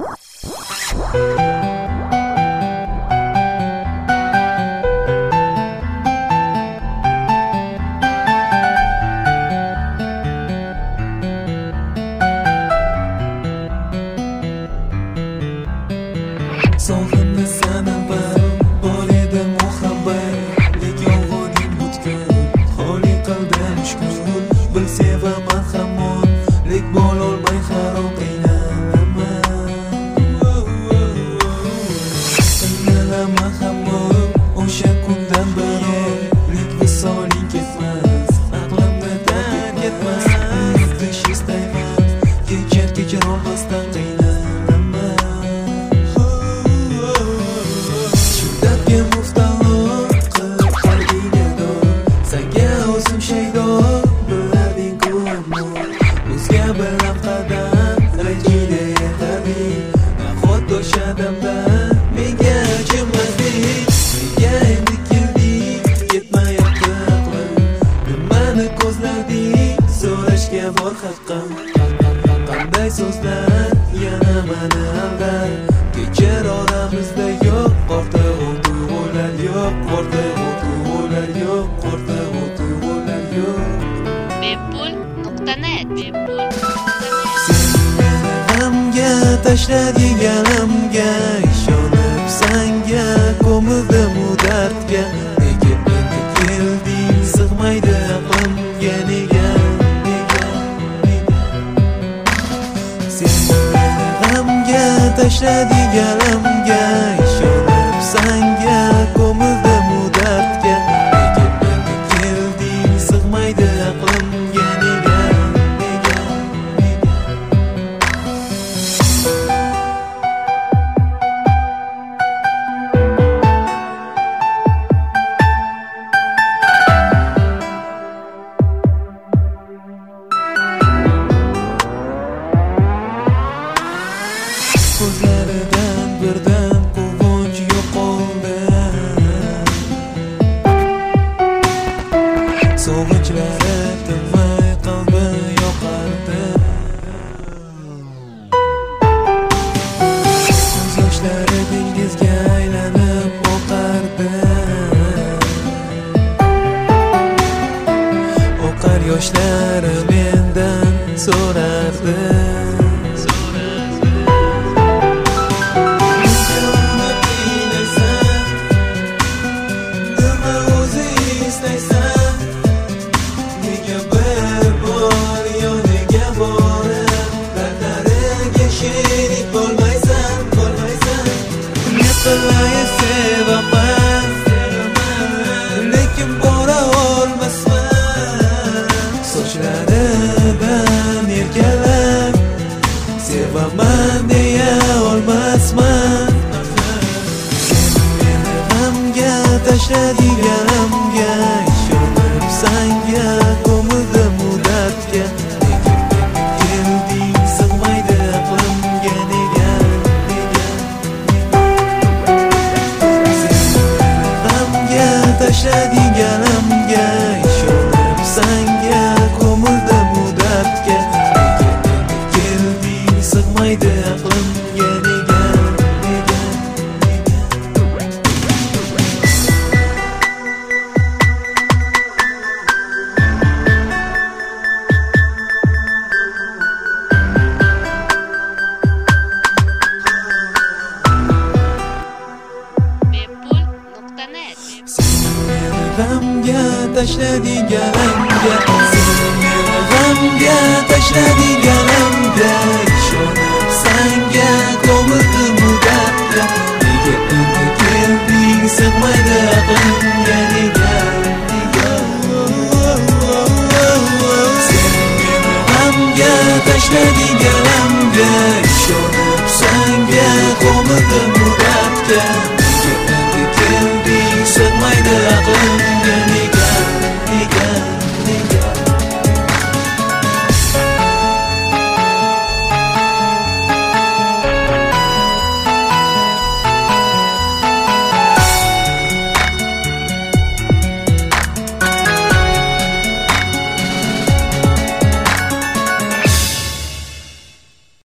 Sohimda sanabar bor edi muhabbat, lekin yolg'oning butkul xoli qildim mushkul. Bir sevaman hamon, lek bo'lolmay harom qiynalaman. Qiynalaman hamon o'sha kundan beri, lek visoling ketmas, aqlimdan ketmas. Unutish istayman, kechir olmasdan qiynalaman. Bor haqqim, qanday so'zlar yana mani aldar. Kechir oramizda yo'q ortiq tuyg'ular, yo'q ortiq tuyg'ular, yo'q ortiq tuyg'ular, yo'q. Bepul.net Sen g'amga tashlading alamga, ishonib senga ko'mildim u dardga. Nega endi kelding, sig'maydi aqlimga nega? Tashlading alamga, ishonib senga ko'mildim u dardga. Nega endi kelding, sig'maydi aqlimga nega? Ko'zlaridan birdan quvonch yo'qoldi, sog'inchlari tinmay qalbi yoqardi. Ko'z yoshlari dengizga aylanib oqardi, oqar yoshlari mendan so'rardi. Sevaman, lekin bora olmasman. Sochlaridan erkalab, sevaman deya olmasman. Sen meni g'amga tashlading alamga, ishonib senga ko'mildim u dardga. Nega kelding, sig'maydi aqlimga nega? Tashlading alamga, ishonib senga ko'mildim u dardga. Nega endi kelding, sig'maydi aqlimga nega? G'amga tashlading alamga, g'amga tashlading alamga, ishonib senga ko'mildim u dardga. Nega endi kelding, sig'maydi aqlimga nega? Sen meni g'amga tashlading alamga, ishonib senga ko'mildim